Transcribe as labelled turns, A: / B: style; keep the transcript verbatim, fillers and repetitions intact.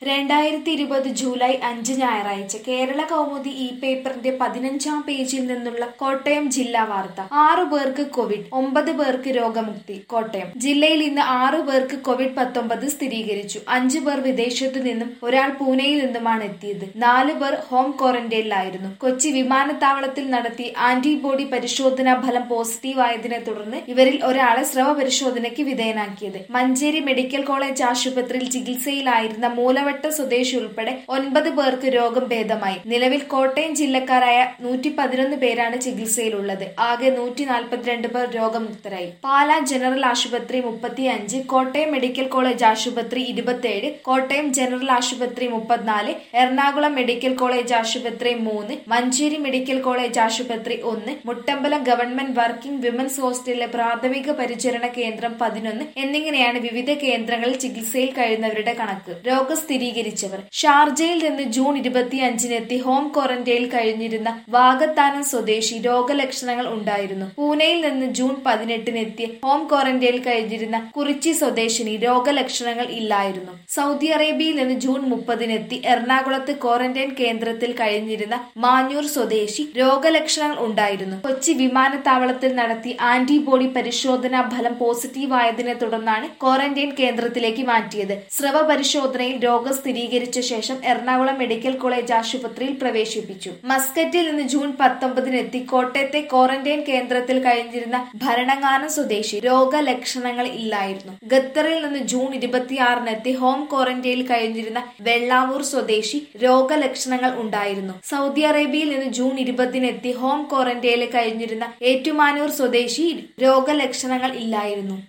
A: രണ്ടായിരത്തി ഇരുപത് ജൂലൈ അഞ്ച് ഞായറാഴ്ച കേരള കൗമുദി ഇ പേപ്പറിന്റെ പതിനഞ്ചാം പേജിൽ നിന്നുള്ള കോട്ടയം ജില്ലാ വാർത്ത. ആറു പേർക്ക് കോവിഡ്, ഒമ്പത് പേർക്ക് രോഗമുക്തി. കോട്ടയം ജില്ലയിൽ ഇന്ന് ആറു പേർക്ക് കോവിഡ് പത്തൊമ്പത് സ്ഥിരീകരിച്ചു. അഞ്ചു പേർ വിദേശത്തു നിന്നും ഒരാൾ പൂനെയിൽ നിന്നുമാണ് എത്തിയത്. നാലു പേർ ഹോം ക്വാറന്റൈനിലായിരുന്നു. കൊച്ചി വിമാനത്താവളത്തിൽ നടത്തിയ ആന്റിബോഡി പരിശോധനാ ഫലം പോസിറ്റീവ് ആയതിനെ തുടർന്ന് ഇവരിൽ ഒരാളെ സ്രവ പരിശോധനയ്ക്ക് വിധേയനാക്കിയത്. മഞ്ചേരി മെഡിക്കൽ കോളേജ് ആശുപത്രിയിൽ ചികിത്സയിലായിരുന്ന മൂലവട്ട സ്വദേശി ഉൾപ്പെടെ ഒൻപത് പേർക്ക് രോഗം ഭേദമായി. നിലവിൽ കോട്ടയം ജില്ലക്കാരായ നൂറ്റി പതിനൊന്ന് പേരാണ് ചികിത്സയിലുള്ളത്. ആകെ നൂറ്റി നാൽപ്പത്തിരണ്ട് പേർ രോഗമുക്തരായി. പാലാ ജനറൽ ആശുപത്രി മുപ്പത്തിയഞ്ച്, കോട്ടയം മെഡിക്കൽ കോളേജ് ആശുപത്രി ഇരുപത്തിയേഴ്, കോട്ടയം ജനറൽ ആശുപത്രി മുപ്പത്തിനാല്, എറണാകുളം മെഡിക്കൽ കോളേജ് ആശുപത്രി മൂന്ന്, മഞ്ചേരി മെഡിക്കൽ കോളേജ് ആശുപത്രി ഒന്ന്, മുട്ടമ്പലം ഗവൺമെന്റ് വർക്കിംഗ് വിമൻസ് ഹോസ്റ്റലിലെ പ്രാഥമിക പരിചരണ കേന്ദ്രം പതിനൊന്ന് എന്നിങ്ങനെയാണ് വിവിധ കേന്ദ്രങ്ങളിൽ ചികിത്സയിൽ കഴിയുന്നവരുടെ കണക്ക്. രോഗസ്ഥിരീകരിച്ചവർ ഷാർജയിൽ നിന്ന് ജൂൺ ഇരുപത്തിയഞ്ചിനെത്തി ഹോം ക്വാറന്റൈനിൽ കഴിഞ്ഞിരുന്ന വാകത്താനം സ്വദേശി രോഗലക്ഷണങ്ങൾ ഉണ്ടായിരുന്നു. പൂനെയിൽ നിന്ന് ജൂൺ പതിനെട്ടിനെത്തിയ ഹോം ക്വാറന്റൈനിൽ കഴിഞ്ഞിരുന്ന കുറിച്ചി സ്വദേശിനി രോഗലക്ഷണങ്ങൾ ഇല്ലായിരുന്നു. സൗദി അറേബ്യയിൽ നിന്ന് ജൂൺ മുപ്പതിനെത്തി എറണാകുളത്ത് ക്വാറന്റൈൻ കേന്ദ്രത്തിൽ കഴിഞ്ഞിരുന്ന മാഞ്ഞൂർ സ്വദേശി രോഗലക്ഷണങ്ങൾ ഉണ്ടായിരുന്നു. കൊച്ചി വിമാനത്താവളത്തിൽ നടത്തിയ ആന്റിബോഡി പരിശോധനാ ഫലം പോസിറ്റീവ് ആയതിനെ തുടർന്നാണ് ക്വാറന്റൈൻ കേന്ദ്രത്തിലേക്ക് മാറ്റിയത്. സ്രവ പരിശോധനയിൽ രോഗം സ്ഥിരീകരിച്ച ശേഷം എറണാകുളം മെഡിക്കൽ കോളേജ് ആശുപത്രിയിൽ പ്രവേശിപ്പിച്ചു. മസ്കറ്റിൽ നിന്ന് ജൂൺ പത്തൊമ്പതിനെത്തി കോട്ടയത്തെ ക്വാറന്റൈൻ കേന്ദ്രത്തിൽ കഴിഞ്ഞിരുന്ന ഭരണങ്ങാനം സ്വദേശി രോഗലക്ഷണങ്ങൾ ഇല്ലായിരുന്നു. ഖത്തറിൽ നിന്ന് ജൂൺ ഇരുപത്തിയാറിനെത്തി ഹോം ക്വാറന്റൈനിൽ കഴിഞ്ഞിരുന്ന വെള്ളാവൂർ സ്വദേശി രോഗലക്ഷണങ്ങൾ ഉണ്ടായിരുന്നു. സൗദി അറേബ്യയിൽ നിന്ന് ജൂൺ ഇരുപതിനെത്തി ഹോം ക്വാറന്റൈനിൽ കഴിഞ്ഞിരുന്ന ഏറ്റുമാനൂർ സ്വദേശി രോഗലക്ഷണങ്ങൾ ഇല്ലായിരുന്നു.